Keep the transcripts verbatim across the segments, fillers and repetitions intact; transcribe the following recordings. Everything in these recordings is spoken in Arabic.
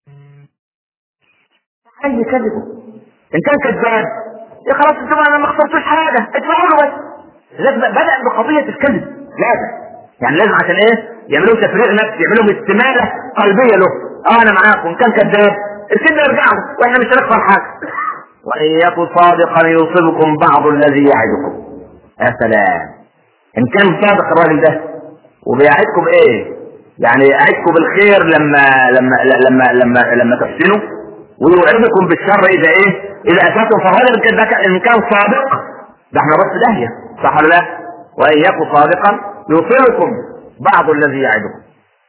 اي كذب. ان كان كذاب يا خلاص انتوا انا ما خسرتوش حاجه، ادفعوا له بس. لازم بدا بقضيه الكذب، لازم يعني لازم عشان ايه؟ يعملوا تفريغ نفسي، يعملوا استماله قلبيه له. اه انا معاكم، ان كان كذاب الكذب يرجعوا واحنا مش هنخسر حاجه. وان يكن صادقا يصيبكم بعض الذي يعدكم. يا سلام، ان كان صادق الراجل ده وبيعدكم بايه؟ يعني يعدكم بالخير لما لما لما لما لما تحسنوا، ويوعدكم بالشر اذا ايه؟ اذا اتاكم. فغالبا كده ان كان صادق ده احنا بس داهيه، صح ولا لا؟ وان يكن صادقا يصيبكم بعض الذي يعدكم.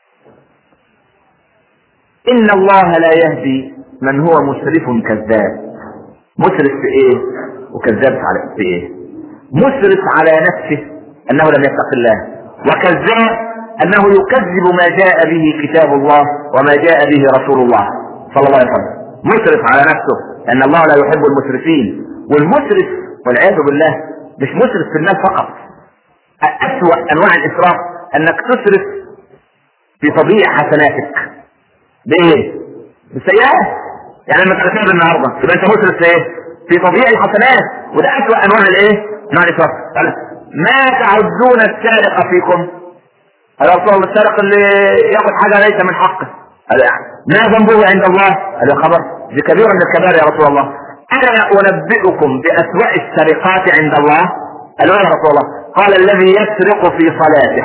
ان الله لا يهدي من هو مسرف كذاب. مسرف في ايه وكذاب على في ايه؟ مسرف على نفسه انه لم يتق الله، وكذاب انه يكذب ما جاء به كتاب الله وما جاء به رسول الله صلى الله عليه وسلم. مسرف على نفسه ان الله لا يحب المسرفين. والمسرف والعياذ بالله مش مسرف في المال فقط، اسوأ انواع الاسراف انك تسرف في تضييع حسناتك. بايه؟ بالسيئات. يعني لما تغتاب النهارده يبقى انت مسرف في ايه؟ في تضييع الحسنات، وده اسوأ انواع الايه؟ انواع الاسراف. ما تعدون السارق فيكم؟ هذا رسول الله السارق اللي ياخذ حاجه ليس من حقه، ما ذنبه عند الله؟ هذا خبر دي كبيره من الكبائر يا رسول الله. انا انبئكم باسوأ السرقات عند الله. قالوا يا رسول الله؟ قال الذي يسرق في صلاته.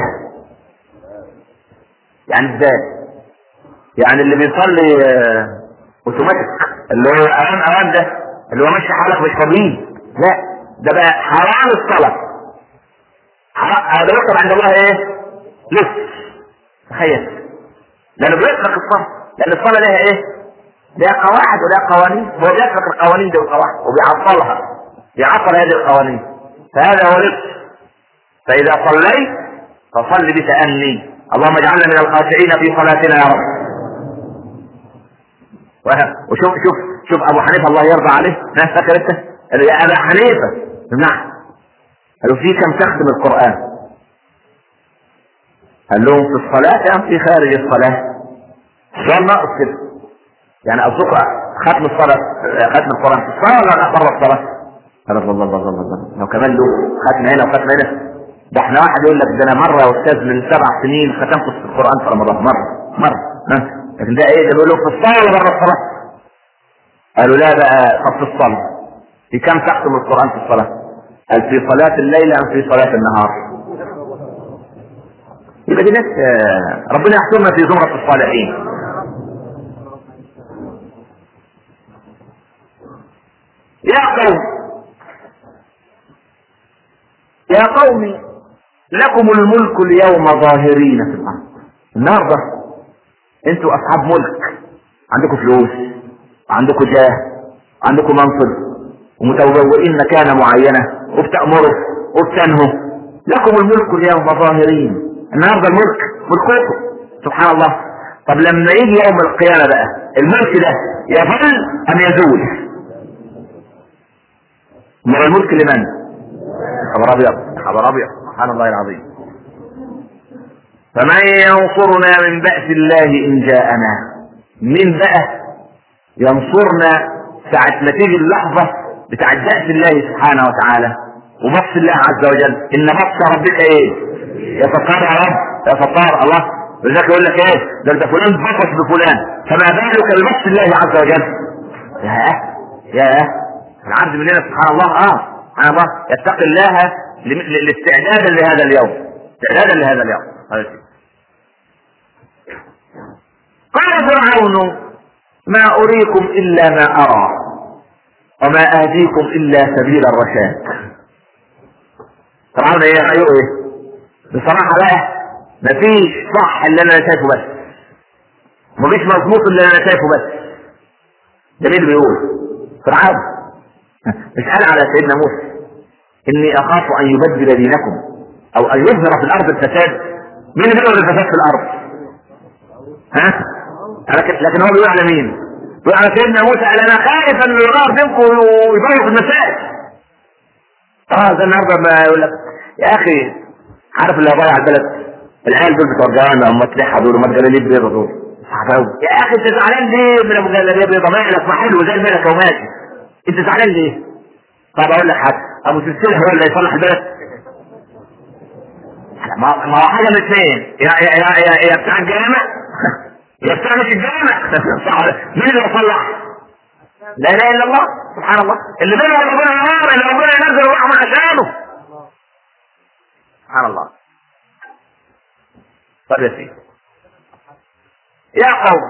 يعني ازاي؟ يعني اللي بيصلي اوتوماتيك، اللي هو اوان اوان ده، اللي هو ماشي حالك مش فاضيين، لا ده بقى حرام الصلاه. هذا يكتب عند الله ايه؟ لص. تخيل، لانه بيسرق الصلاه، لان الصلاه لها ايه؟ لها قواعد ولها قوانين، هو بيسرق القوانين دي والقواعد وبيعطلها، بيعطل هذه القوانين، فهذا هو لص. فاذا صليت فصل بتأني. اللهم اجعلنا من الخاشعين في صلاتنا يا رب. وشوف شوف شوف ابو حنيفه الله يرضى عليه، ناس فاكر انت يا ابا حنيفه؟ نعم. قالوا في كم تختم القران؟ قال لهم في الصلاه ام في خارج الصلاه؟ سؤال ناقص كده. يعني اصدق ختم الصلاه، ختم القران في الصلاه ولا بره الصلاه؟ قال الله الله الله الله، لو كمان له ختم هنا وختم هنا. ده احنا واحد يقول لك ده انا مره يا استاذ من سبع سنين ختمت القران في رمضان مره مره ها. لكن ده ايه؟ ده بيقول له في الصلاه ولا بره الصلاه؟ قالوا لا بقى طب في الصلاه. في كم تختم القران في الصلاه؟ قال في صلاه الليل ام في صلاه النهار؟ يبقى دي ناس ربنا يحشرنا في زمره الصالحين. يا قوم يا قوم لكم الملك اليوم ظاهرين في الارض. النهارده انتوا اصحاب ملك، عندكم فلوس، عندكم جاه، عندكم منصب، ومتبوئين مكانه معينه، وبتأمروا وبتنهوا. لكم الملك اليوم ظاهرين. النهارده الملك ملككم سبحان الله. طب لما يجي يوم القيامه بقى الملك ده يظل ام يزول؟ من الملك لمن؟ خبر ابيض خبر ابيض سبحان الله العظيم. فمن ينصرنا من بأس الله إن جاءنا؟ مين بقى ينصرنا ساعة ما تيجي اللحظة بتاعت بأس الله سبحانه وتعالى وبطش الله عز وجل؟ إن بطش ربك إيه؟ يتقار يا رب يا ستار الله. ولذلك يقول لك إيه؟ ده أنت فلان بطش بفلان، فما بالك ببطش الله عز وجل؟ ياه ياه العبد مننا سبحان الله. آه سبحان الله يتقي الله لاستعدادا لهذا اليوم، استعدادا لهذا اليوم. قال فرعون ما أريكم إلا ما أرى وما أهديكم إلا سبيل الرشاد. فرعون ايه رأيه ايه؟ بصراحة بقى مفيش صح اللي انا شايفه بس، مفيش مظبوط اللي انا شايفه بس. ده مين بيقول؟ فرعون. مش قال على سيدنا موسى اني اخاف ان يبدل دينكم او ان يظهر في الارض الفساد؟ مين اللي بيظهر الفساد في الارض؟ ها؟ لكن لكن هو بيقول على مين؟ بيقول على سيدنا موسى قال انا خايف ان يغار بينكم ويضيعوا في المسائل. اه زي النهارده ما يقول لك يا اخي عارف اللي هيضيع البلد؟ العيال دول بتوع الجوامع هم تلحى دول وما الجلاليب بيضة دول يا اخي انت زعلان ليه من ابو جلابيه بيضه مالك ما حلو زي الملك وماشي، انت زعلان ليه؟ طب اقول لك حاجه، ابو سلسله هو اللي يصلح البلد؟ ما ما هو حاجه من اثنين، يا يا يا يا, يا بتاع الجامع يا بتاع مش الجامع. مين اللي يصلح؟ لا اله الا الله سبحان الله، اللي بينه وبين ربنا نار، اللي ربنا ينزل الرحمه عشانه. سبحان الله. طب يا سيدي، يا قوم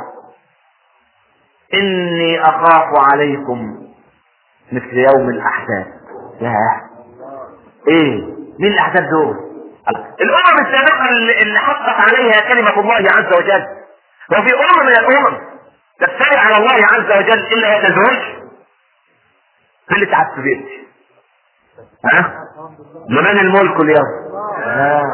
اني اخاف عليكم مثل يوم الاحزاب. يا ايه مين الاحزاب دول؟ الامم السابقه اللي حقت عليها كلمه الله عز وجل. وفي امم من الامم تفتري على الله عز وجل الا يتزوج في اللي تعبت بيتي. ها لمن الملك اليوم؟ آه.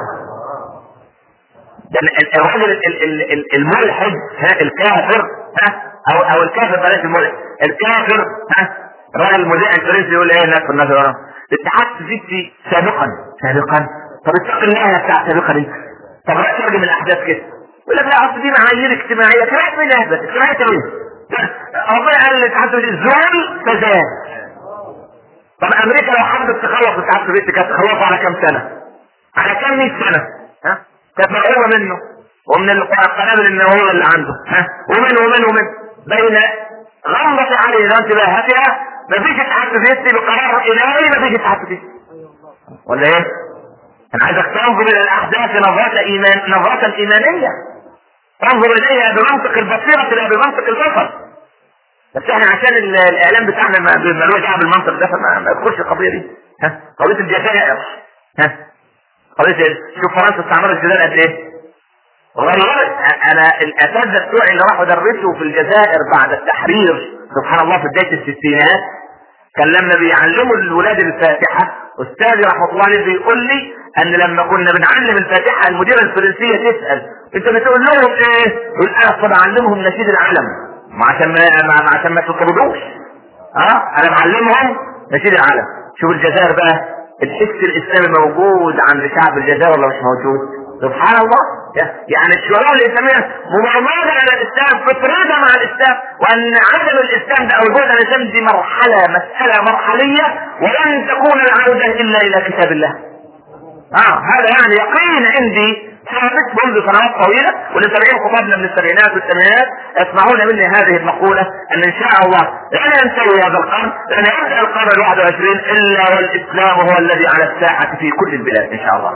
الرجل الملحد ها الكافر ها او او الكافر بلاش الملحد الكافر ها الراجل المذيع الفرنسي يقول ايه الناس في الناس ده اتحاد فيكتي سابقا سابقا. طب اتق الله بتاع سابقا دي، طب رأي ترجم الاحداث كده يقول لك لا اصل دي معايير اجتماعيه كمان من اهبل اجتماعيه ايه؟ ربنا قال الاتحاد الزول فزاد. طب امريكا لو حبت تخلص الاتحاد السوفيتي كانت تخلصها على كام سنه؟ على كام مية سنه؟ ها كانت مرعوبه منه ومن القنابل النوويه اللي عنده ها ومن ومن ومن بين غمضة عليه انتباهاتها مفيش اتحاد سوفيتي بقرار الهي، مفيش اتحاد سوفيتي ولا ايه؟ انا عايزك تنظر الى الاحداث نظرة ايمان نظرة ايمانية، تنظر اليها بمنطق البصيرة لا بمنطق البصر. بس احنا عشان الاعلام بتاعنا ما ملوش دعوه بالمنطق ده فما يدخلش القضية دي. ها قضية الجزائر ها قضية شوف فرنسا استعمرت الجزائر قد ايه؟ غيرت. انا الاساتذه بتوعي اللي راحوا درسوا في الجزائر بعد التحرير سبحان الله في بدايه الستينات كان لما بيعلموا الولاد الفاتحه استاذي رحمه الله عليه بيقول لي ان لما كنا بنعلم الفاتحه المديره الفرنسيه تسال انت بتقول لهم ايه؟ يقول انا بعلمهم نشيد العلم ما عشان ما عشان ما تطردوش. اه انا بعلمهم نشيد العلم. شوف الجزائر بقى الحس الاسلامي موجود عند شعب الجزائر ولا مش موجود؟ سبحان الله. يعني الشعور الاسلاميه مبرمجه على الاسلام فطرتها مع الاسلام، وان عدم الاسلام ده او البعد عن الاسلام دي مرحله مساله مرحليه ولن تكون العوده الا الى كتاب الله. اه هذا يعني يقين عندي ثابت منذ سنوات طويله، ولسبعين خطابنا من السبعينات والثمانينات يسمعون مني هذه المقوله ان ان شاء الله لن ينتهي هذا القرن، لن يبدا القرن الواحد والعشرين الا والاسلام هو الذي على الساحه في كل البلاد ان شاء الله.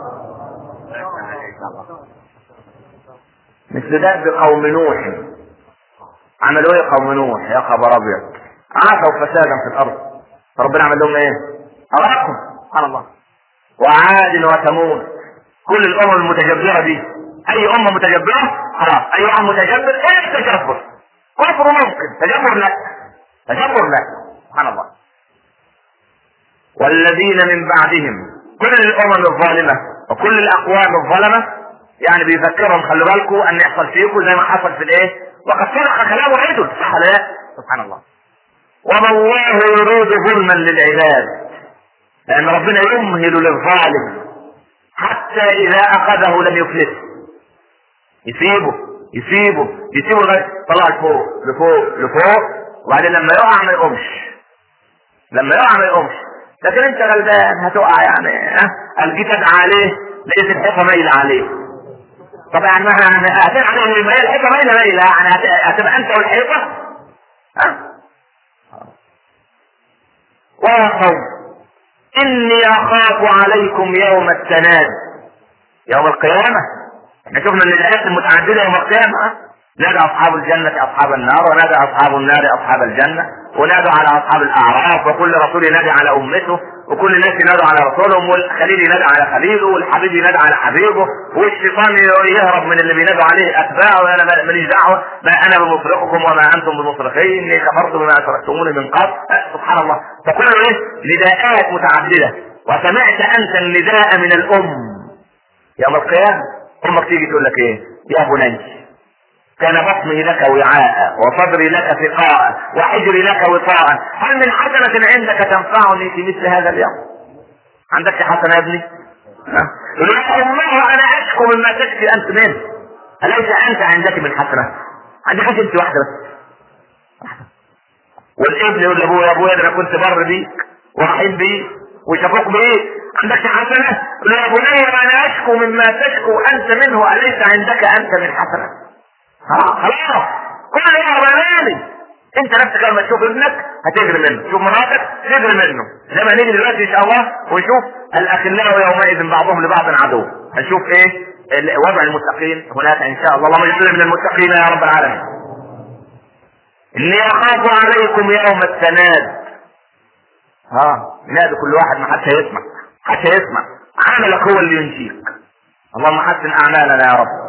مثل ذلك قوم نوح. عملوا ايه قوم نوح؟ يا خبر ابيض، عاشوا فسادا في الارض فربنا عمل لهم ايه؟ اغرقهم سبحان الله. وعاد وثمود، كل الامم المتجبره دي اي امه متجبره خلاص اي امه متجبر ايه التجبر؟ كفر ممكن، تجبر لا تجبر لا سبحان الله. والذين من بعدهم، كل الامم الظالمه وكل الاقوام الظلمه يعني بيذكرهم خلوا بالكم ان يحصل فيكم زي ما حصل في الايه؟ وقد صدق كلامه عدل صح لا؟ سبحان الله. وما الله يريد ظلما للعباد، لان ربنا يمهل للظالم حتى اذا اخذه لم يفلته، يسيبه يسيبه يسيبه لغايه طلع لفوق لفوق لفوق وبعدين لما يقع ما يقومش، لما يقع ما يقومش. لكن انت غلبان هتقع يعني ها الجسد عليه لقيت الحيطه مايله عليه. طب يعني هتبقى عليه ما هي الحيطه مايله مايله يعني هتبقى انت والحيطه ها. ويا قوم اني اخاف عليكم يوم التناد، يوم القيامه. احنا شفنا ان الايات المتعدده يوم القيامه نادى اصحاب الجنه اصحاب النار، ونادى اصحاب النار اصحاب الجنه، ونادوا على اصحاب الاعراف، وكل رسول ينادي على امته، وكل الناس ينادوا على رسولهم، والخليل ينادى على خليله، والحبيب ينادى على حبيبه، والشيطان يهرب من اللي بينادوا عليه اتباعه وانا ماليش دعوه ما انا بمصرخكم وما انتم بمصرخي اني كفرت بما اشركتموني من قبل. سبحان الله. فكل ايه نداءات متعدده. وسمعت انت النداء من الام يوم القيامه، امك تيجي تقول لك ايه؟ يا بني كان بطني لك وعاء وصدري لك ثقاء وحجري لك وطاء، هل من حسنة عندك تنفعني في مثل هذا اليوم؟ عندك حسنة يا ابني؟ يقول لك الله انا اشكو مما تشكي انت منه، اليس انت عندك من حسنة؟ عندي حاجه انت واحده بس. والابن يقول لابوه يا ابويا انا كنت بر بيك ورحيم بيك وشفوق بيك، عندك حسنه؟ يقول يا بني انا اشكو مما تشكو انت منه، اليس عندك انت من حسنه؟ ها خلاص كل يوم رماني. انت نفسك لما تشوف ابنك هتجري منه، تشوف مراتك تجري منه. زي ما نيجي دلوقتي ان شاء الله ونشوف الاخلاء يومئذ بعضهم لبعض عدو، هنشوف ايه وضع المتقين هناك ان شاء الله. اللهم اجعلنا من المتقين يا رب العالمين. اني اخاف عليكم يوم التناد. ها نادي كل واحد، ما حدش هيسمع، حدش هيسمع، عملك هو اللي ينجيك. اللهم حسن اعمالنا يا رب.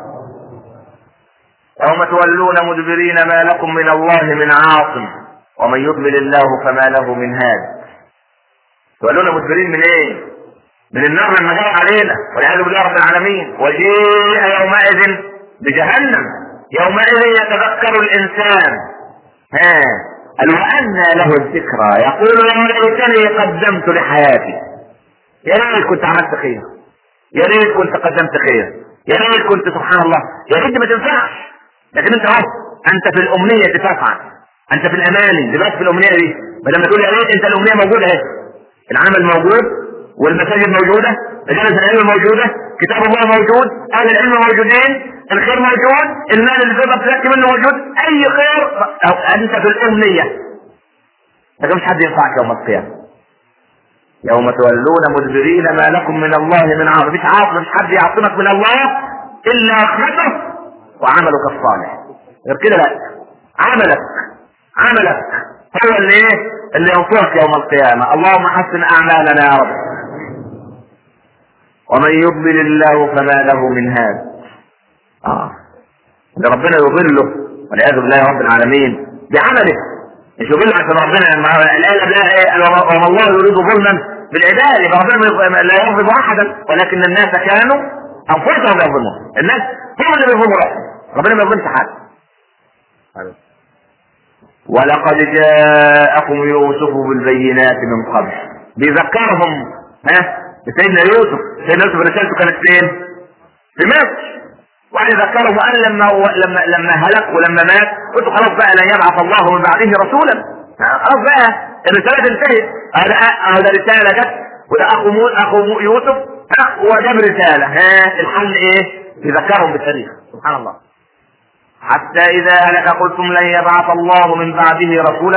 يوم تولون مدبرين ما لكم من الله من عاصم ومن يضلل الله فما له من هاد. تولون مدبرين من ايه؟ من النار لما جاء علينا والعياذ بالله رب العالمين. وجيء يومئذ بجهنم يومئذ يتذكر الانسان ها قال وأنى له الذكرى يقول يا ليتني قدمت لحياتي. يا ريت كنت عملت خير، يا ريت كنت قدمت خير، يا ريت كنت سبحان الله، يا ريت ما تنفعش. لكن انت اهو انت في الامنيه تفعل، انت في الاماني دلوقتي في الامنيه دي، بدل ما تقول يا ريت انت الامنيه موجوده اهي. العمل موجود والمساجد موجوده، مجالس العلم موجوده، كتاب الله موجود، اهل العلم موجودين، الخير موجود، المال اللي تقدر تزكي منه موجود، اي خير أو انت في الامنيه. لكن مش حد ينفعك يوم القيامه. يوم تولون مدبرين ما لكم من الله من عاصم. مفيش عاصم، مش حد يعصمك من الله الا رحمته وعملك الصالح. غير كده لا، عملك عملك هو اللي ايه اللي ينصرك يوم القيامه. اللهم حسن اعمالنا يا رب. ومن يضلل الله فما له من هاد. اه اللي ربنا يضله والعياذ بالله رب العالمين بعمله، مش يضل عشان ربنا. الايه وما الله يريد ظلما بالعباد، يبقى ربنا لا يظلم احدا ولكن الناس كانوا انفسهم يظلمون. الناس هم اللي بيظلموا ربنا، ما يظلمش حد. ولقد جاءكم يوسف بالبينات من قبل. بيذكرهم ها بسيدنا يوسف. سيدنا يوسف رسالته كانت فين؟ في مصر. وعن ذكرهم وقال لما لما لما هلك ولما مات قلت خلاص بقى لن يبعث الله من بعده رسولا. خلاص بقى الرسالة انتهت. هذا هذا رسالة جت وده اخو اخو يوسف ها وجاب رسالة. ها الحل ايه؟ يذكرهم بالتاريخ. سبحان الله. حتى اذا هلك قلتم لن يبعث الله من بعده رسولا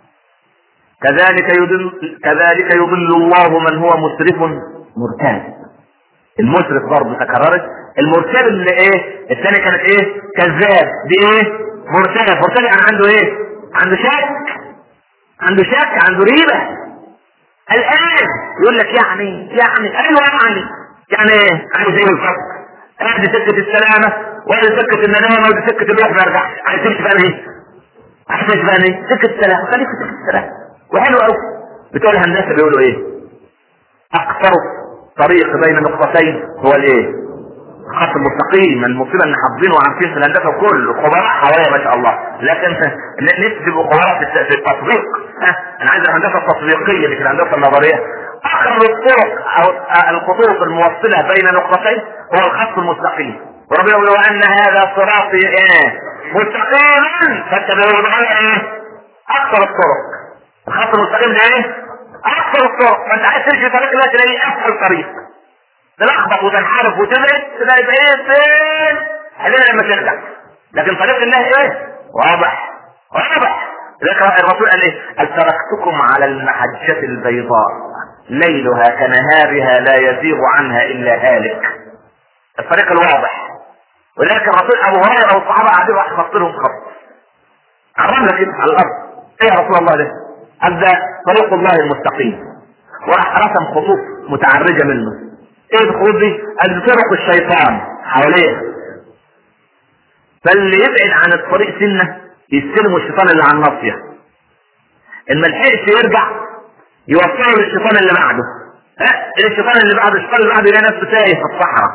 كذلك يضل كذلك يضل الله من هو مسرف مرتاب. المسرف برضه تكررت. المرتاب اللي ايه؟ الثاني كانت ايه؟ كذاب. دي ايه؟ مرتاب. مرتاب يعني عنده ايه؟ عنده شك، عنده شك، عنده ريبه. الان يقول لك يعني يعني ايوه يعني يعني ايه؟ عايز ايه بالظبط؟ ادي سكه السلامه وادي سكه الندامه وادي سكه الروح ما يرجعش. عايز تمشي بقى ايه؟ عايز تمشي بقى ايه؟ سكه السلامه. خليك في سكه السلامه. وحلو قوي. بتوع الهندسه بيقولوا ايه؟ اكثر طريق بين نقطتين هو الايه؟ الخط المستقيم. المصيبه ان حافظينه وعارفين في الهندسه وكل خبراء حواليا ما شاء الله، لكن نفسي يبقوا خبراء في التطبيق. ها انا عايز الهندسه التطبيقيه مش الهندسه النظريه. اقرب الطرق او الخطوط الموصله بين نقطتين هو الخط المستقيم. وربنا يقول ان هذا صراطي ايه؟ مستقيما فاتبعوه. ايه؟ اكثر الطرق. الخط المستقيم ده ايه؟ اكثر الطرق. فانت عايز تمشي طريق لا تلاقي اسهل طريق. تلخبط وتنحرف وتبعد تلاقي ايه فين؟ حلوه لما ترجع. لكن طريق الله ايه؟ واضح واضح. لكن الرسول قال ايه؟ قال تركتكم على المحجة البيضاء ليلها كنهارها لا يزيغ عنها الا هالك. الطريق الواضح. ولكن الرسول ابو هريره والصحابه قاعدين راح خط لهم خط على الرمله كده على الارض. ايه يا رسول الله ده؟ قال ده طريق الله المستقيم. وراح رسم خطوط متعرجه منه. ايه الخطوط دي؟ قال طرق الشيطان حواليها. فاللي يبعد عن الطريق سنه يستلموا الشيطان اللي على الناصيه. ان ما لحقش يرجع يوصلوا للشيطان اللي بعده. ها الشيطان اللي بعده الشيطان اللي بعده يلاقي نفسه تايه في الصحراء.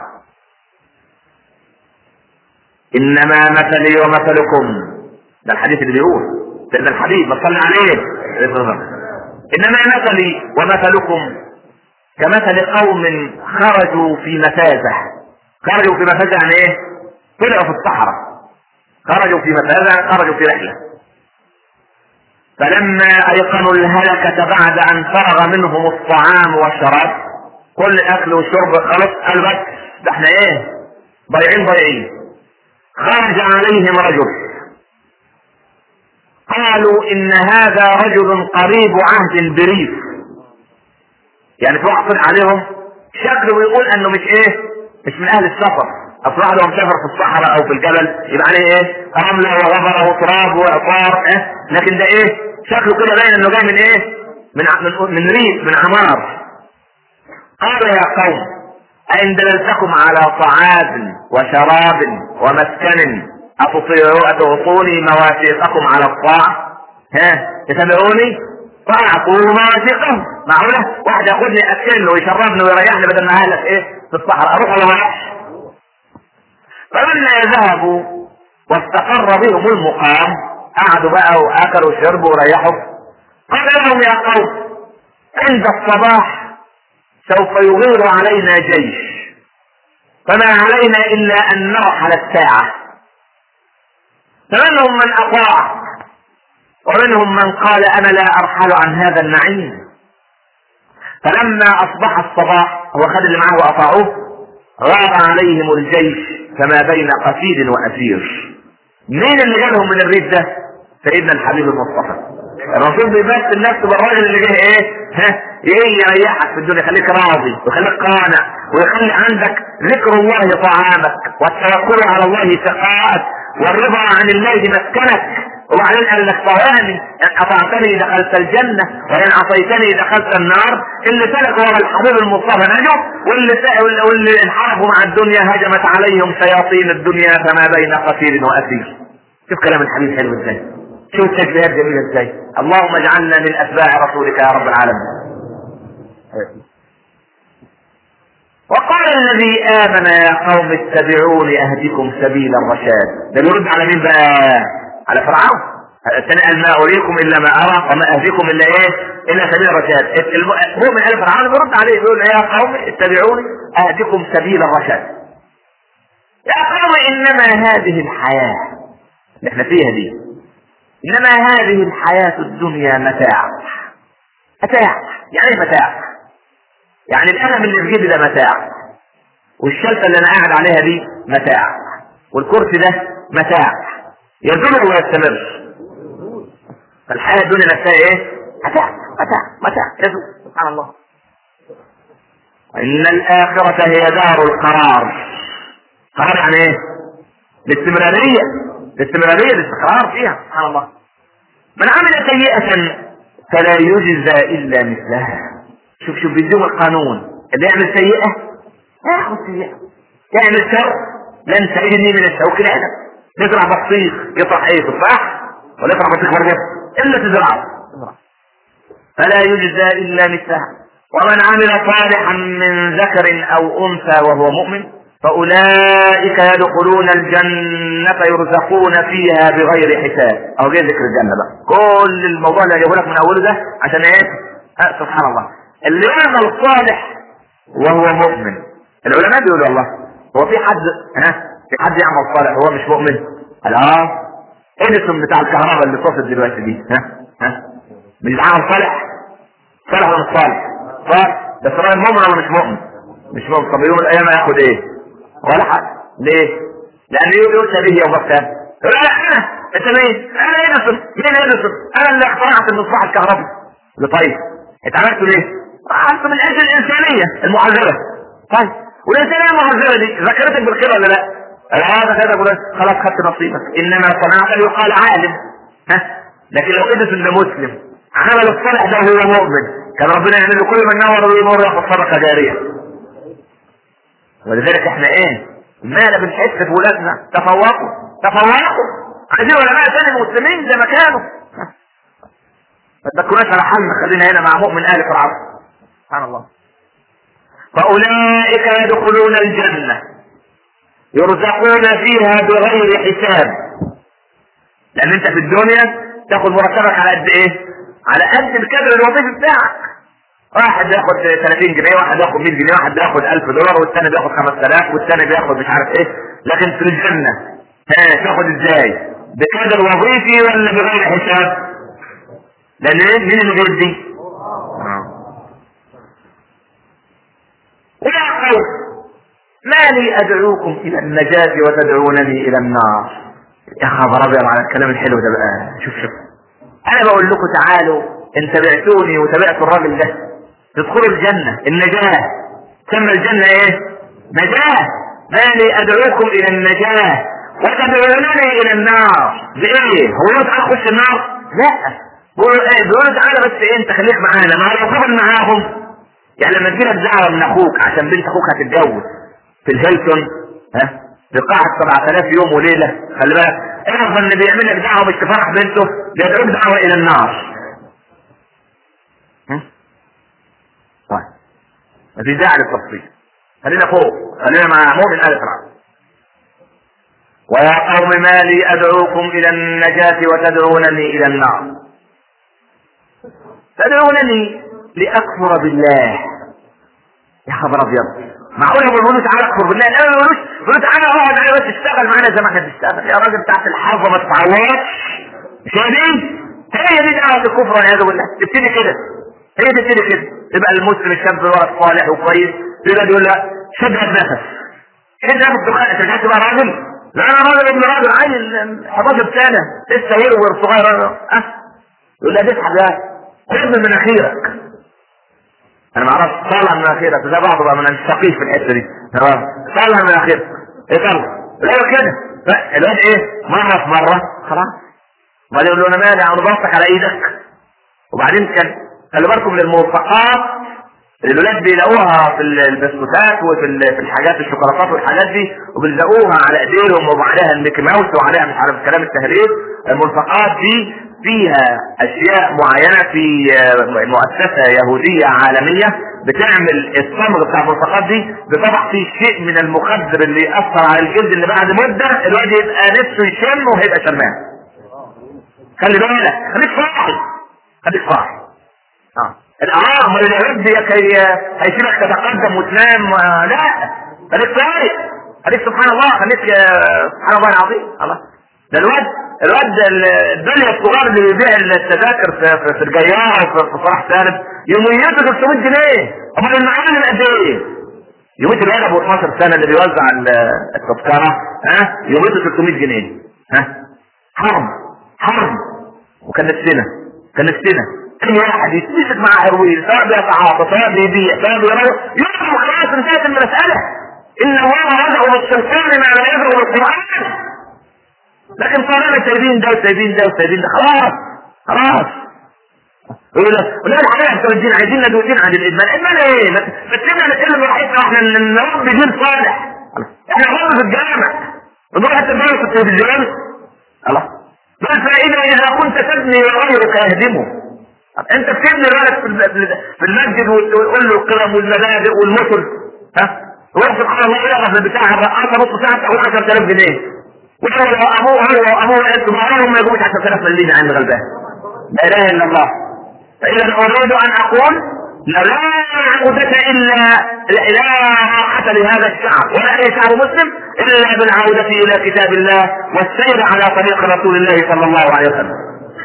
انما مثلي ومثلكم، ده الحديث اللي بيقول ده الحبيب بصلي عليه. انما مثلي ومثلكم كمثل قوم خرجوا في مفازة. خرجوا في مفازة يعني ايه؟ طلعوا في الصحراء خرجوا في مفازة، خرجوا في رحلة. فلما ايقنوا الهلكة بعد ان فرغ منهم الطعام والشراب، كل اكل وشرب خلص، قالوا بس ده احنا ايه ضايعين ضايعين. خرج عليهم رجل، قالوا ان هذا رجل قريب عهد بريف، يعني في واحد طلع عليهم شكله ويقول انه مش ايه مش من اهل السفر. اصل واحد لو مسافر في الصحراء او في الجبل يبقى عليه ايه رمله وغبره وتراب وعطار، إيه؟ لكن ده ايه شكله كده باين انه جاي من ايه من من, من ريف، من عمار. قال يا قوم أئن دللتكم على طعام وشراب ومسكن أتعطوني مواثيقكم على الطاعة؟ ها تتبعوني؟ فأعطوا مواثيقهم. معقولة واحد ياخذني أكله ويشربني ويريحني بدل ما أهلك إيه في الصحراء؟ أروح ولا ما أروحش؟ فلما ذهبوا واستقر بهم المقام، قعدوا بقى وأكلوا وشربوا وريحوا. قال لهم يا قوم عند الصباح سوف يغير علينا جيش، فما علينا إلا أن نرحل الساعة. فمنهم من أطاع ومنهم من قال أنا لا أرحل عن هذا النعيم. فلما أصبح الصباح هو خد اللي معه وأطاعوه، غار عليهم الجيش فما بين قتيل وأسير. مين اللي جابهم من الريف ده؟ سيدنا الحبيب المصطفى. الرسول بيمثل نفسه بالراجل اللي جه ايه ها ايه يريحك في الدنيا، يخليك راضي ويخليك قانع ويخلي عندك ذكر الله طعامك والتوكل على الله سقاءك والرضا عن الله مسكنك. وبعدين قال لك طواني ان اطعتني دخلت الجنه وان عصيتني دخلت النار. اللي سلك ورا الحبيب المصطفى نجوا، واللي واللي انحرفوا مع الدنيا هجمت عليهم شياطين الدنيا فما بين قتيل واسير. شوف كلام الحبيب حلو ازاي، شوف التشبيهات جميله ازاي. اللهم اجعلنا من اتباع رسولك يا رب العالمين. وقال الذي امن يا قوم اتبعوني اهدكم سبيل الرشاد. ده بيرد على مين بقى؟ على فرعون. الثاني قال ما اريكم الا ما ارى وما اهدكم الا ايه الا سبيل الرشاد. المؤمن قال فرعون بيرد عليه بيقول يا قوم اتبعوني اهدكم سبيل الرشاد. يا قوم انما هذه الحياه اللي احنا فيها دي، انما هذه الحياه الدنيا متاع. متاع يعني ايه متاع؟ يعني القلم اللي في جيبي ده متاع، والشلفه اللي انا قاعد عليها دي متاع، والكرسي ده متاع يزول ويستمر. فالحياه الدنيا نفسها ايه؟ متاع متاع متاع يزول. سبحان الله. ان الاخره هي دار القرار. قرار يعني ايه؟ الاستمراريه، الاستمراريه الاستقرار فيها. سبحان الله. من عمل سيئه فلا يجزى الا مثلها. شوف شوف بيدوم القانون، اللي يعمل سيئة ياخذ سيئة، يعمل شر لن تجدني من الشوك العنب. نزرع بطيخ يطرح ايه تفاح ولا يطرح بطيخ ورقة الا تزرعه، فلا يجزى الا مثلها. ومن عمل صالحا من ذكر او انثى وهو مؤمن فاولئك يدخلون الجنة يرزقون فيها بغير حساب. او جاي ذكر الجنة بقى، كل الموضوع اللي هجيبه لك من اوله ده عشان ايه؟ أه سبحان الله. اللي يعمل صالح وهو مؤمن، العلماء بيقولوا الله هو في حد ها في حد يعمل صالح وهو مش مؤمن؟ قال اه اديسون بتاع الكهرباء اللي صوت دلوقتي دي ها ها مش عامل صالح؟ صالح ولا مش صالح؟ صالح بس راجل مؤمن ولا مش مؤمن؟ مش مؤمن. طب يوم الايام هياخد ايه؟ ولا حاجه. ليه؟ لان يؤتى به يوم القيامه. لا انا انت مين؟ انا اديسون. مين اديسون؟ انا اللي اخترعت المصباح الكهربي. طيب اتعملتوا ليه؟ انتم من اجل الانسانيه المعذبه. طيب والانسانيه المعذبه دي ذكرتك بالخير ولا لا؟ هذا كذا بقول خلاص خدت نصيبك. انما صنعت يقال عالم ها. لكن لو ادرس ده مسلم عمل الصالح ده هو مؤمن كان ربنا يعمل له كل من نور ويمر ياخذ صدقه جاريه. ولذلك احنا ايه؟ ما بنحس في ولادنا تفوقوا تفوقوا عايزين علماء ثاني مسلمين زي ما كانوا. ما تكوناش على حالنا، خلينا هنا مع مؤمن آل فرعون. سبحان الله. فأولئك يدخلون الجنة يرزقون فيها بغير حساب. لأن أنت في الدنيا تاخد مرتبك على قد إيه؟ على قد الكادر الوظيفي بتاعك. واحد بياخد ثلاثين جنيه، واحد بياخد مية جنيه، واحد بياخد ألف دولار، والثاني بياخد خمسة آلاف، والثاني بياخد مش عارف إيه. لكن في الجنة ها تاخد ازاي؟ بكادر وظيفي ولا بغير حساب؟ لان مين اللي بيدي؟ ويا قوم ما لي ادعوكم الى النجاة وتدعونني الى النار. يا خبر ابيض على الكلام الحلو ده بقى. شوف شوف انا بقول لكم تعالوا ان تبعتوني وتبعتوا الراجل ده تدخلوا الجنة النجاة. تسمى الجنة ايه؟ نجاة. ما لي ادعوكم الى النجاة وتدعونني الى النار. بايه؟ هو انت هتخش النار؟ لا. بيقولوا ايه؟ بيقولوا تعالى بس ايه انت خليك معانا. ما لو قبل معاهم يعني لما تجيلك دعوة من اخوك عشان بنت اخوك هتتجوز في الهيلتون ها بقاعة سبعة آلاف يوم وليلة، خلي بالك اعرف ان بيعمل لك دعوة مش تفرح بنته، بيدعوك دعوة الى النار. طيب مفيش داعي للتفصيل، خلينا فوق، خلينا مع مؤمن آل فرعون. ويا قوم ما لي ادعوكم الى النجاة وتدعونني الى النار. تدعونني لاكفر بالله. يا خبر ابيض، معقول ابو الولود تعالى اكفر بالله؟ لا ابو الولود بيقول تعالى اقعد على بس اشتغل معانا زي ما احنا بنشتغل. يا راجل بتاعت الحظه ما تتعوضش. مش هي دي؟ هي دي دعوه الكفر والعياذ بالله. تبتدي كده، هي تبتدي كده. يبقى المسلم الشاب الولد صالح وكويس يبقى يقول لا شد نفس شد نفس دخان. انت مش عايز تبقى راجل؟ لا انا راجل ابن راجل عيل حداشر سنه لسه هيرو صغير اه يقول لا تسحب ده خد من مناخيرك. انا ما اعرفش طلع من مناخيرك زي بعض بقى من الثقيف في الحته دي. تمام طلع من مناخيرك ايه طلع لا كده الواد ايه مره في مره خلاص. وبعدين يقول له انا مالي انا بصك على ايدك. وبعدين كان خلي بالكم من الملصقات اللي الولاد بيلاقوها في البسكوتات وفي في الحاجات الشوكولاتات والحاجات دي وبيلزقوها على ايديهم وعليها الميكي ماوس وعليها مش عارف كلام التهريج. الملصقات دي فيها اشياء معينه في مؤسسه يهوديه عالميه بتعمل الصمغ بتاع الملصقات دي بتضع فيه شيء من المخدر اللي ياثر على الجلد اللي بعد مده الواد يبقى نفسه يشم وهيبقى شمام. خلي بالك خليك صاحي خليك صاحي. اه الامر اللي يرد كي هيسيبك تتقدم وتنام. لا خليك صاحي خليك سبحان الله خليك سبحان الله العظيم. الله ده الواد الواد الدنيا الصغار اللي بيبيع التذاكر في في الجيارة في فرح سالم يوميته ثلاثمية جنيه. امال المعامل قد ايه؟ يوميت الولد ابو اتناشر سنه اللي بيوزع التذكره ها يوميته ثلاثمية جنيه. ها حرب حرب. وكان نفسنا كان نفسنا اي واحد يتمسك مع هروين سواء بيتعاطى سواء بيبيع سواء بيروح يضرب خلاص انتهت المساله. ان الله رزقه بالسلطان ما لا يزرع بالقران. لكن صارنا سايبين ده وسايبين ده وسايبين ده خلاص خلاص. يقول لك ولا الحقيقه بتوع الدين عايزين ندوتين عن الادمان. ادمان ايه؟ ما تسيبنا نتكلم براحتنا واحنا نربي جيل صالح. احنا نربي في الجامع ونروح التربيه في التلفزيون. خلاص ما الفائده اذا كنت تبني وغيرك يهدمه؟ انت بتبني الولد في المسجد وتقول له القيم والمبادئ والمثل ها روح سبحان الله يعرف بتاع الرقاصه نص ساعه تاخد عشرة آلاف جنيه وهو ابوه هو ابوه انتم معاهم ما يجوش عشرة آلاف مليم عند غلبان. لا اله الا الله. فاذا اريد ان اقول لا عودة الا لا راحة لهذا الشعب ولا اي شعب مسلم الا بالعودة الى كتاب الله والسير على طريق رسول الله صلى الله عليه وسلم.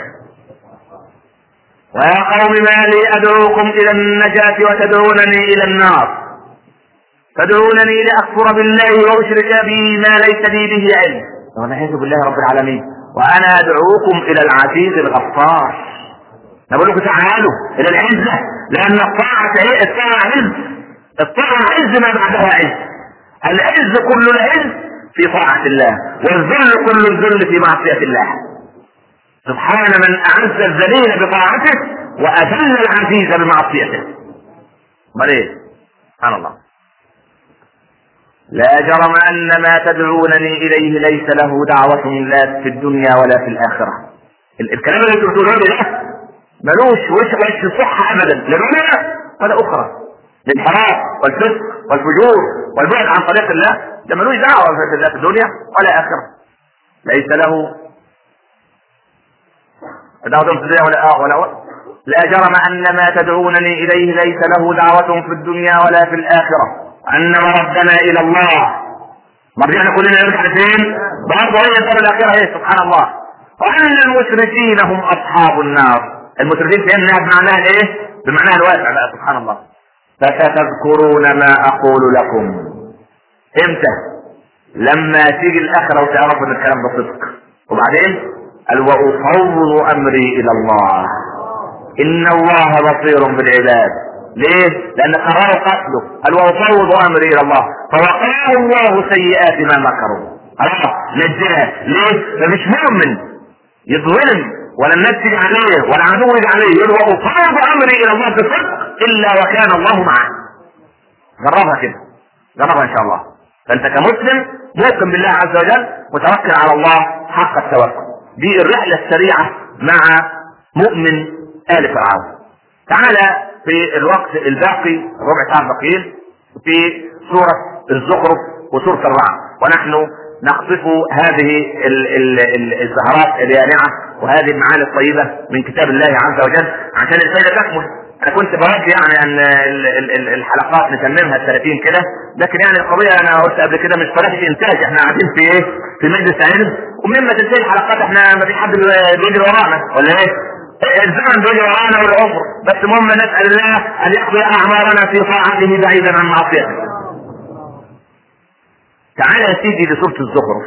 ويا قوم ما لي ادعوكم الى النجاة وتدعونني الى النار. تدعونني لاكفر بالله واشرك به ما ليس لي به علم والعياذ بالله رب العالمين وانا ادعوكم الى العزيز الغفار. انا بقول لكم تعالوا الى العزه لان الطاعه هي الطاعه عز. الطاعه عز ما بعدها عز. العز كل العز في طاعه الله والذل كل الذل في معصيه الله. سبحان من اعز الذليل بطاعته واذل العزيز بمعصيته. امال ايه؟ سبحان الله. لا جرم ان ما تدعونني اليه ليس له دعوة لا في الدنيا ولا في الاخرة. الكلام اللي انتم بتقولوه ده ملوش وش وش صحة ابدا لا دنيا ولا اخرى. للحرام والفسق والفجور والبعد عن طريق الله ده ملوش دعوة لا في الدنيا ولا اخرة. ليس له دعوة في الدنيا ولا ولا لا جرم ان ما تدعونني اليه ليس له دعوة في الدنيا ولا في الاخرة. ان مردنا الى الله. مرجعنا كلنا نرجع فين؟ برضه هي الدار الاخيره هي سبحان الله. وان المسرفين هم اصحاب النار. المسرفين فهمناها بمعناها الايه؟ بمعناها الواسع بقى سبحان الله. فستذكرون ما اقول لكم. امتى؟ لما تيجي الاخره وتعرفوا ان الكلام ده صدق. وبعدين قال وافوض امري الى الله ان الله بصير بالعباد. ليه؟ لان قرروا قتله. قال وافوض امري الى الله فوقاه الله سيئات ما مكروا. خلاص نجاه. ليه؟ ده مش مؤمن يظلم ولا الناس تيجي عليه ولا عدو يجي عليه. يقول وافوض امري الى الله بصدق الا وكان الله معه. جربها كده، جربها ان شاء الله. فانت كمسلم موقن بالله عز وجل متوكل على الله حق التوكل. دي الرحله السريعه مع مؤمن آل فرعون. تعالى في الوقت الباقي ربع ساعه بقيل في سوره الزخرف وسوره الرعد، ونحن نقطف هذه ال ال ال الزهرات اليانعه وهذه المعاني الطيبه من كتاب الله عز وجل عشان الفائده تكمل. انا كنت بوجه يعني ان الحلقات نتممها ثلاثين كده، لكن يعني القضيه انا قلت قبل كده مش طريقه انتاج، احنا قاعدين في ايه؟ في مجلس علم، ومما تنتهي الحلقات احنا ما في حد بيجري ورانا ولا ايه؟ الزمن بيجري ورانا والعمر، بس المهم نسال الله ان يقضي اعمارنا في طاعته بعيدا عن معصيته. تعالى يا سيدي لسوره الزخرف.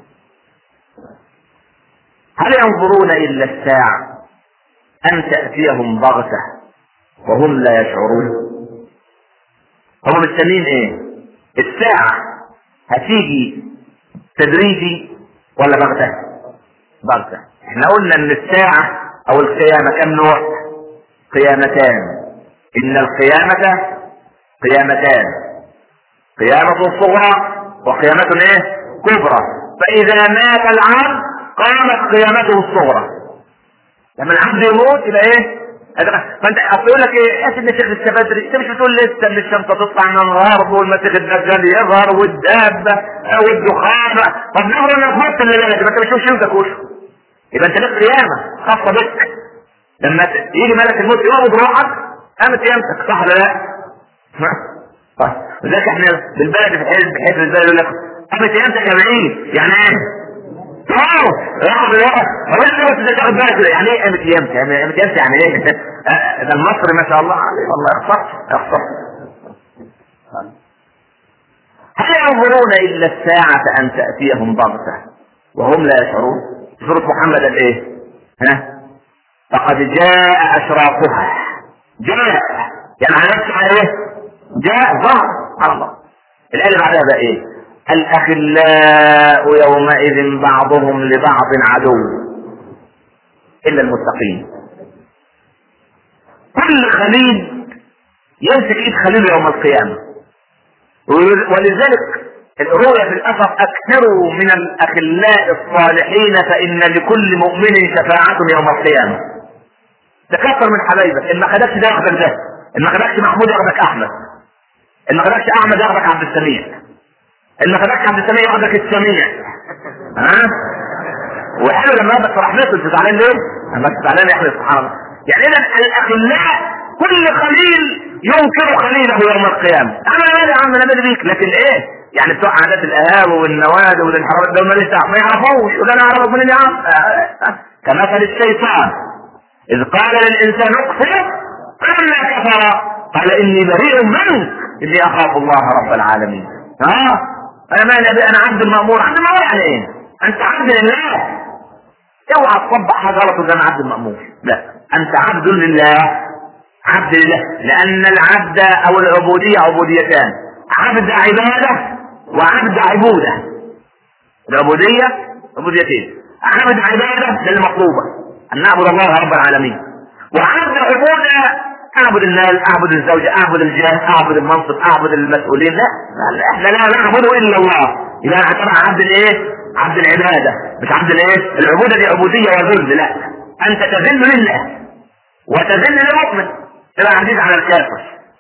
هل ينظرون الا الساعه ان تاتيهم بغته وهم لا يشعرون؟ هم مستنين ايه؟ الساعه هتيجي تدريجي ولا بغته؟ بغته. احنا قلنا ان الساعه او القيامه كم نوع؟ قيامتان. ان القيامه قيامتان، قيامه صغرى وقيامة ايه؟ كبرى. فاذا مات العبد قامت قيامته الصغرى. لما العبد يموت يبقى ايه؟ فانت اقول لك ايه؟ يا سيدنا شيخ السبدري انت مش بتقول لسه ان الشمس تطلع من الغرب والمسيح الدجال يظهر والدابه والدخان. طب نفرض انك مت الليله دي ما انت بتشوفش يومك وشه، يبقى انت لك قيامه خاصه بك. لما يجي ملك الموت يقبض روحك قامت قيامتك، صح ولا لا؟ لذلك احنا بالبلد في حزب بحيث البلد يقول لك قامت قيامتك يا بعيد. يعني ايه؟ اه راح بالوقت هو انت تاخد بالك يعني ايه قامت قيامتك؟ يعني قامت قيامتك يعني ايه؟ ده المصري ما شاء الله عليه والله يخسر يخسر. هل ينظرون الا الساعه ان تاتيهم بغته وهم لا يشعرون؟ سوره محمد الايه؟ ها؟ فقد جاء اشراقها. جاء يعني على نفسه ايه؟ جاء ظهر على الله. الآية اللي بعدها بقى ايه؟ الأخلاء يومئذ بعضهم لبعض عدو إلا المتقين. كل خليل يمسك ايد خليله يوم القيامة، ولذلك الرؤيا في الأثر أكثروا من الأخلاء الصالحين فإن لكل مؤمن شفاعة يوم القيامة. تكثر من حبايبك، إن ما خدكش ده ياخدك ده، إن ما خدكش محمود ياخدك أحمد، إن ما خدكش أحمد ياخدك عبد السميع، إن ما خدكش عبد السميع ياخدك السميع. ها؟ وحلو لما ياخدك رحمته. أنت زعلان ليه؟ أما أنت زعلان يا أخي سبحان الله. يعني إذا الأخلاء كل خليل ينكر خليله يوم القيامة. أنا مالي يا عم أنا مالي بيك، لكن إيه؟ يعني بتوع عادات الأهاب والنوادي والانحرافات دول ماليش دعوة، ما يعرفوش ولا أنا أعرف منين يا عم. كمثل الشيطان إذ قال للإنسان اكفر فلما كفر قال إني بريء منك إني أخاف الله رب العالمين. ها؟ أنا مالي أنا عبد المأمور. عبد المأمور يعني إيه؟ أنت عبد لله. اوعى تطبق حاجة غلط وأنا عبد المأمور. لا، أنت عبد لله، عبد لله، لأن العبد أو العبودية عبوديتان، عبد عبادة وعبد عبودة. العبودية عبوديتين، عبد عبادة للمطلوبة أن نعبد الله رب العالمين، وعبد عبودة أعبد المال، أعبد الزوجة، أعبد الجاه، أعبد المنصب، أعبد المسؤولين. لا لا احنا لا نعبد إلا الله. إذا اعتبر عبد الإيه؟ عبد العبادة، مش عبد الإيه؟ العبودة دي عبودية وذل. لا، أنت تذل لله وتذل للمؤمن، تبقى عزيز على الكافر.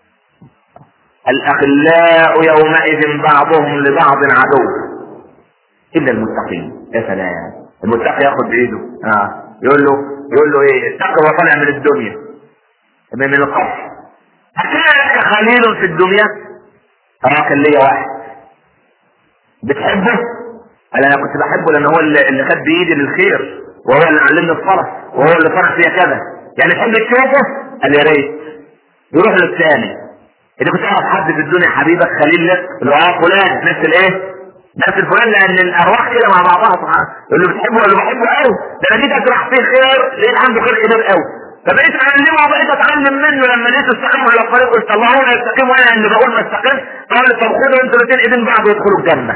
الأخلاء يومئذ بعضهم لبعض عدو إلا المتقين. يا سلام، المتقي ياخد بإيده آه. يقول له يقول له إيه؟ التقوى طالع من الدنيا من القبر. أكان لك خليل في الدنيا؟ أراك لي واحد بتحبه قال انا كنت بحبه لان هو اللي, اللي خد بايدي للخير، وهو اللي علمني الصلاه، وهو اللي صنع فيها كذا. يعني تحب تشوفه؟ قال يا ريت. يروح للثاني، اذا كنت تعرف حد في الدنيا حبيبك خليل لك، اللي هو فلان نفس الايه؟ نفس الفلان، لان الارواح كده مع بعضها سبحان. يقول له بتحبه ولا بحبه قوي؟ ده انا جيت اشرح فيه خير لقيت عنده خير كبير قوي، فبقيت اعلمه وبقيت اتعلم منه. لما لقيت استقيم على الطريق قلت الله هو يستقيم وانا اللي بقول ما استقيم. قال طب خدوا انتوا الاثنين ايدين بعض وادخلوا الجنه.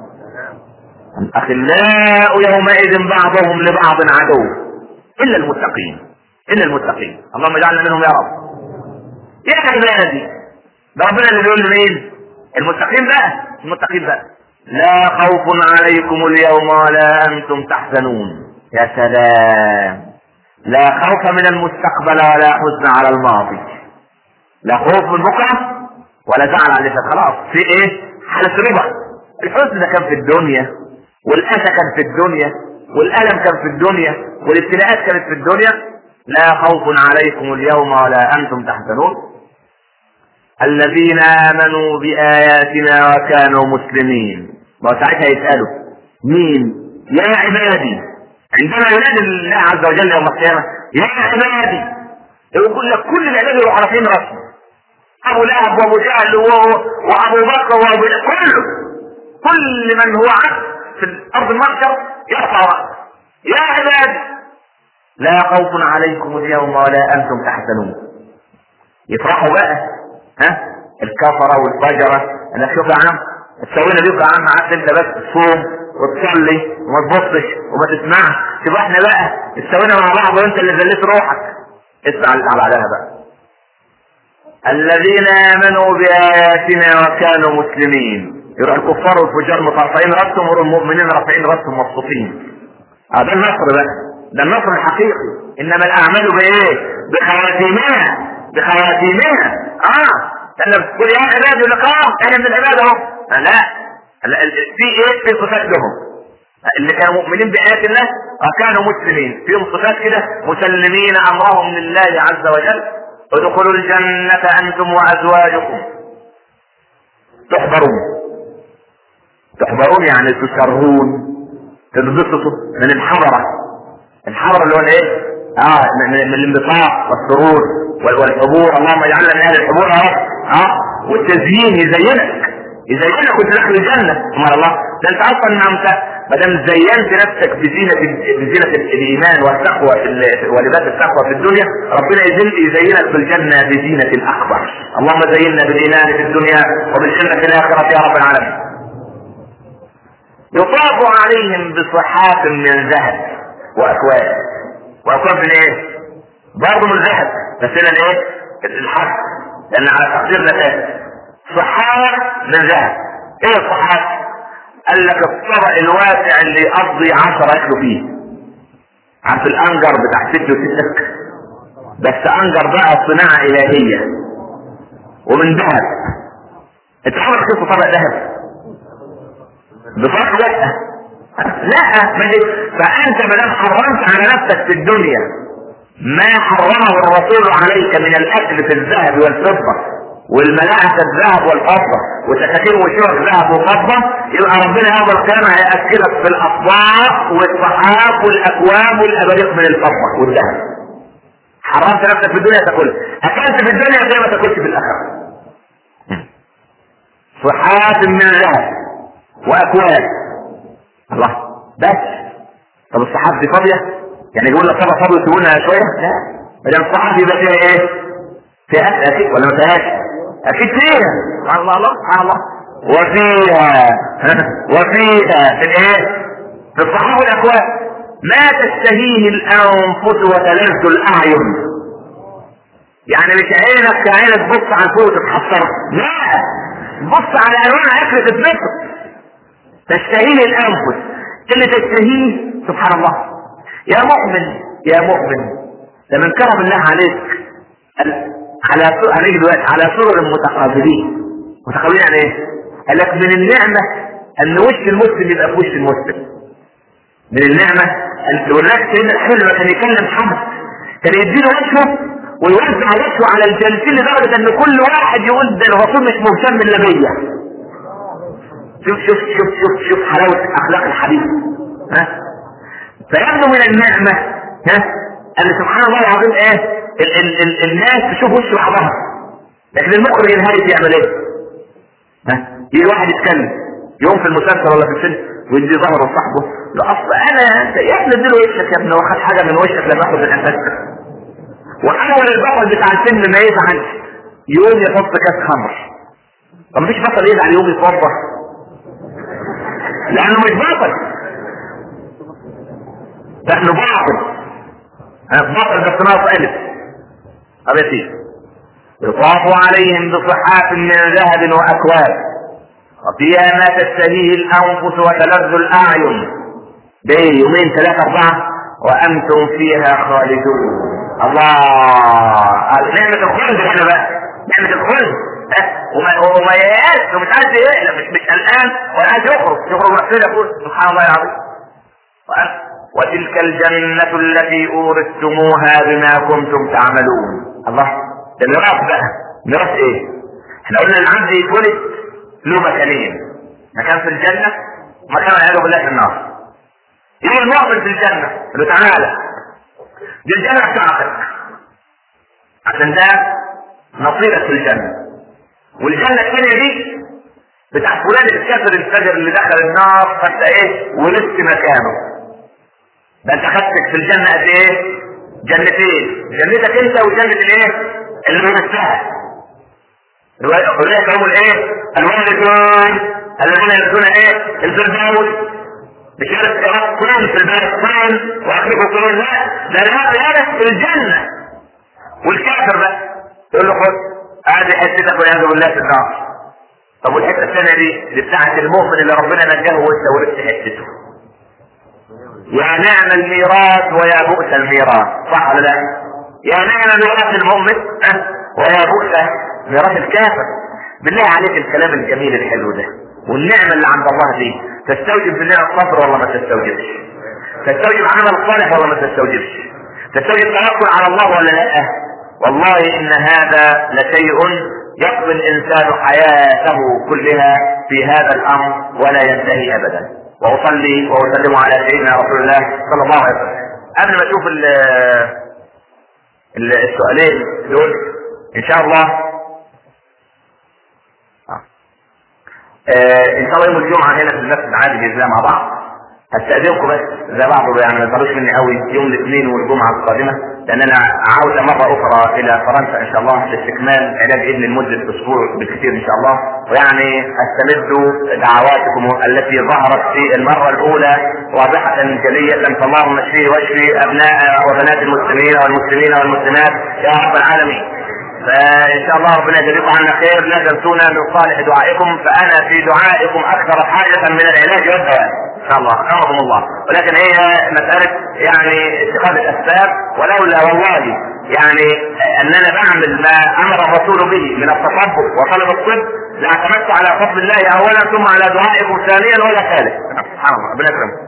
الاخلاء يومئذ بعضهم لبعض عدو الا المتقين، الا المتقين. اللهم اجعلنا منهم يا رب. يا عبادي، ده ربنا اللي بيقول لمين؟ المتقين بقى. المتقين بقى لا خوف عليكم اليوم ولا انتم تحزنون. يا سلام، لا خوف من المستقبل ولا حزن على الماضي. لا خوف من بكره ولا زعل على اللي فات. خلاص في ايه؟ حالة رضا. الحزن ده كان في الدنيا، والاسى كان في الدنيا، والالم كان في الدنيا، والابتلاءات كانت في الدنيا. لا خوف عليكم اليوم ولا انتم تحزنون. الذين امنوا باياتنا وكانوا مسلمين. ما ساعتها يسالوا مين؟ يا عبادي. عندما ينادي الله عز وجل يوم القيامه يا عبادي، يقول لك كل العباد يروحوا رافعين راسهم، ابو لهب وابو جهل وابو بكر وابو كله، كل من هو عبد في الارض المحشر يرفع راسه. يا عبادي لا خوف عليكم اليوم ولا انتم تحزنون. يفرحوا بقى ها الكفره والفجره. انا شوف يا عم تسوينا بيك يا عم، قعدت انت بس تصوم وتصلي وما تبصش وما تسمعش، تبقى احنا بقى تسوينا مع بعض وانت اللي ذليت روحك. اسمع اللي تعال عليها بقى. الذين امنوا باياتنا وكانوا مسلمين. يروح الكفار والفجار مطرفين راسهم والمؤمنين رافعين راسهم مبسوطين. اه ده النصر بقى، ده النصر الحقيقي. انما الاعمال بايه؟ بخواتيمها، بخواتيمها. اه لأنه بتقول يا عباد يقول لك اه انا من العباد اهو. لا في ايه؟ في صفات لهم اللي كانوا مؤمنين بآيات الله وكانوا مسلمين، فيهم صفات كده مسلمين امرهم لله عز وجل. ادخلوا الجنة انتم وازواجكم تحبرون. تحبرون يعني تسرون، تنبسطوا من الحضرة. الحضرة اللي هو الايه؟ اه من الانبساط والسرور والحبور. اللهم اجعلنا من اهل الحبور يا رب. اه والتزيين يزينك، يزينك وانت داخل الجنه. سبحان الله. ده انت اصلا ما دام زينت نفسك بزينه بزينه الايمان والتقوى ولباس التقوى في الدنيا، ربنا يزين يزينك في الجنه بزينه الاكبر. اللهم زينا بالايمان في الدنيا وبالجنه في الاخره يا رب العالمين. يطاف عليهم بصحاف من ذهب واكواب. واكواب من ايه؟ برضه من ذهب، بس هنا الايه؟ الحق، لان على تقدير نتائج. صحاف من ذهب. ايه الصحاف؟ قال لك الطبق الواسع اللي يقضي عشرة ياكلوا فيه. عارف الانجر بتاع ست وستك؟ بس انجر بقى صناعة الهية ومن ذهب. انت عمرك شفت طبق ذهب؟ بصراحة لا لا ما فانت ما دام حرمت على نفسك في الدنيا ما حرمه الرسول عليك من الاكل في الذهب والفضة والملاعق الذهب والفضة وسكاكين وشوك ذهب وفضة، يبقى ربنا يوم القيامة هيأكلك في الاطباق والصحاف والاكواب والاباريق من الفضة والذهب. حرمت نفسك في الدنيا تاكلها، اكلت في الدنيا زي ما تاكلش في الاخرة. صحاف من ذهب واكواب. الله بس طب الصحاف دي فاضية؟ يعني يقول لك طبعا فاضي تقولها شوية؟ لا، ما دام الصحاف يبقى فيها ايه؟ فيها اكل اكيد ولا ما فيهاش؟ اكيد فيها. سبحان الله سبحان الله. وفيها وفيها في الايه؟ في الصحاف والاكواب ما تشتهيه الانفس وتلذ الاعين. يعني مش عينك كعينك تبص على الفوق وتتحسر، لا، بص على انواع اكل تتبسط. تشتهيه الانفس اللي تشتهيه. سبحان الله. يا مؤمن يا مؤمن، لمن كرم الله عليك على عليك دلوقتي على سرر متقابلين. متقابلين يعني ايه؟ قال لك من النعمه ان وش المسلم يبقى في وش المسلم. من النعمه ان ولك سيدنا الحلو لما كان يكلم حد كان يديله وجهه ويوزع وجهه على الجالسين لدرجه ان كل واحد يقول ده الرسول مش مهتم الا بيا. شوف شوف شوف شوف شوف حلاوة اخلاق الحبيب. ها فيبدو من النعمة ها ان سبحان الله العظيم ايه ال ال ال الناس تشوف وش بعضها، لكن المخرج الهادي يعمل ايه؟ ها يجي واحد يتكلم يوم في المسلسل ولا في الفيلم ويدي ظهره لصاحبه، لا اصل انا يا ابني اديله وشك يا ابني، واخد حاجه من وشك لما اخد الانفاس. واول البطل بتاع الفيلم ما يزعل يوم يحط كاس خمر. طب مفيش بطل يزعل يوم يتوضا لانه مش بطل، لانه باطل. بطل بس ناقص الف. ابيتي يطاف عليهم بصحاف من ذهب واكواب وفيها ما تشتهيه الانفس وتلذ الاعين بين يومين ثلاثه اربعه وانتم فيها خالدون. الله نعمه الخلد هنا بقى، نعمه الخلد وما يأس ومش عايز يقلق، مش مش قلقان ولا عايز يخرج يخرج محسن يقول سبحان الله العظيم. وتلك الجنة التي أورثتموها بما كنتم تعملون. الله ده ميراث بقى. ميراث ايه؟ احنا قلنا العبد يتولد له مكانين، مكان في الجنة ومكان والعياذ بالله في النار. يجي المؤمن في الجنة يقول تعالى دي الجنة بتاعتك عشان ده نصيبك في الجنة، والجنة الثانية دي بتاع فلان الكافر الفجر اللي دخل النار فانت ايه ولست مكانه. ده انت خدتك في الجنة قد ايه؟ جنتين، جنتك انت وجنة الايه؟ اللي بنفسها. اولئك هم الايه؟ الوارثون الذين يرثون ايه؟ الفردوس. مش يرث كلهم في البلد كلهم واخركم كلهم، لا ده يرث في الجنة. والكافر بقى تقول له خد قاعد حتتك والعياذ بالله في النار. طب والحته الثانيه دي دي بتاعت المؤمن اللي ربنا نجاه وانت ورثت حتته. يا نعم الميراث ويا بؤس الميراث، صح ولا لا؟ يا نعم ميراث المؤمن ويا بؤس ميراث الكافر. بالله عليك الكلام الجميل الحلو ده والنعمه اللي عند الله دي تستوجب بالله الصبر ولا ما تستوجبش؟ تستوجب عمل صالح ولا ما تستوجبش؟ تستوجب توكل على الله ولا لا؟ والله ان هذا لشيء يقضي الانسان حياته كلها في هذا الامر ولا ينتهي ابدا. واصلي واسلم على سيدنا رسول الله صلى الله عليه وسلم. قبل ما اشوف السؤالين دول ان شاء الله آه ان شاء الله يوم الجمعه هنا في المسجد عادي باذن الله مع بعض. هستأذنكم بس زي بعض يعني ما تطلعوش مني قوي يوم الاثنين والجمعه القادمه، لان انا عاوده مره اخرى الى فرنسا ان شاء الله لاستكمال علاج ابني لمده اسبوع بالكثير ان شاء الله. ويعني استمد دعواتكم التي ظهرت في المره الاولى واضحه جليه، فاللهم اشفي واشفي ابناء وبنات المسلمين والمسلمين والمسلمات يا رب العالمين. فان شاء الله ربنا يجزيكم عنا خير. لا تنسونا من صالح دعائكم، فانا في دعائكم اكثر حاجه من العلاج والدواء ان شاء الله امركم الله. ولكن هي مساله يعني اتخاذ الاسباب، ولولا والله يعني اننا بعمل ما امر الرسول به من التصبر وطلب الطب لاعتمدت على فضل الله اولا ثم على دعائكم ثانيا ولا ثالث. سبحان الله ربنا يكرمكم.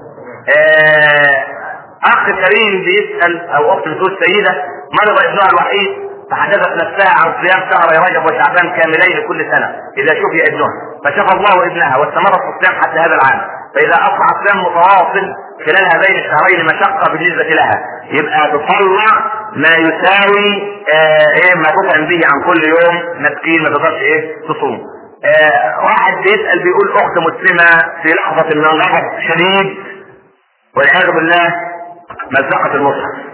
اخ كريم بيسال او اخت بتقول سيده مرض ابنها الوحيد فحدثت نفسها عن صيام شهر رجب وشعبان كاملين كل سنه اذا شفي ابنها، فشفى الله ابنها واستمرت في الصيام حتى هذا العام، فاذا اصبح الصيام متواصل خلال هذين الشهرين مشقه بالنسبه لها يبقى تطلع ما يساوي آه ايه ما تطعم به عن كل يوم مسكين ما تقدرش ايه تصوم. آه واحد بيسال بيقول اخت مسلمه في لحظه من الغضب شديد والعياذ بالله مزقت المصحف.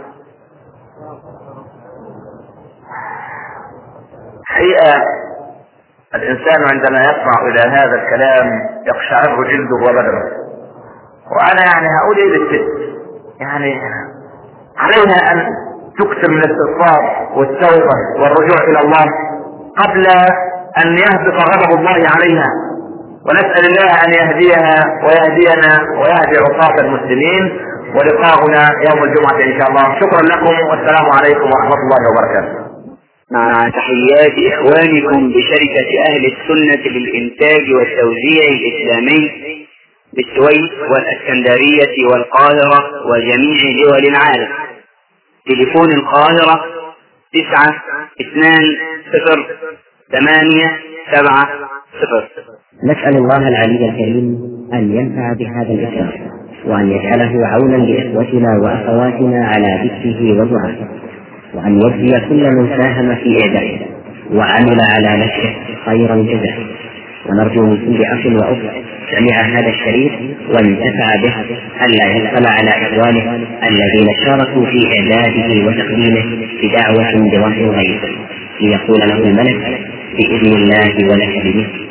حقيقة الإنسان عندما يسمع إلى هذا الكلام يقشعر جلده وبدنه. وأنا يعني هقول إيه للست؟ يعني عليها أن تكثر من الاستغفار والتوبة والرجوع إلى الله قبل أن يهبط غضب الله عليها، ونسأل الله أن يهديها ويهدينا ويهدي عصاة المسلمين. ولقاؤنا يوم الجمعة إن شاء الله. شكرا لكم والسلام عليكم ورحمة الله وبركاته. مع تحيات إخوانكم بشركة أهل السنة للإنتاج والتوزيع الإسلامي بالسويس والإسكندرية والقاهرة وجميع دول العالم. تليفون القاهرة تسعة اثنان صفر ثمانية سبعة صفر. نسأل الله العلي الكريم أن ينفع بهذا الإسلام وأن يجعله عونا لإخوتنا وأخواتنا على ذكره ودعائه، وأن يجزي كل من ساهم في إعداده وعمل على نشره خيرا جزاء. ونرجو من كل أخ وأخت سمع هذا الشريط وانتفع به ألا يبخل على إخوانه الذين شاركوا في إعداده وتقديمه بدعوة بظهر الغيب ليقول له الملك بإذن الله ولك بمثل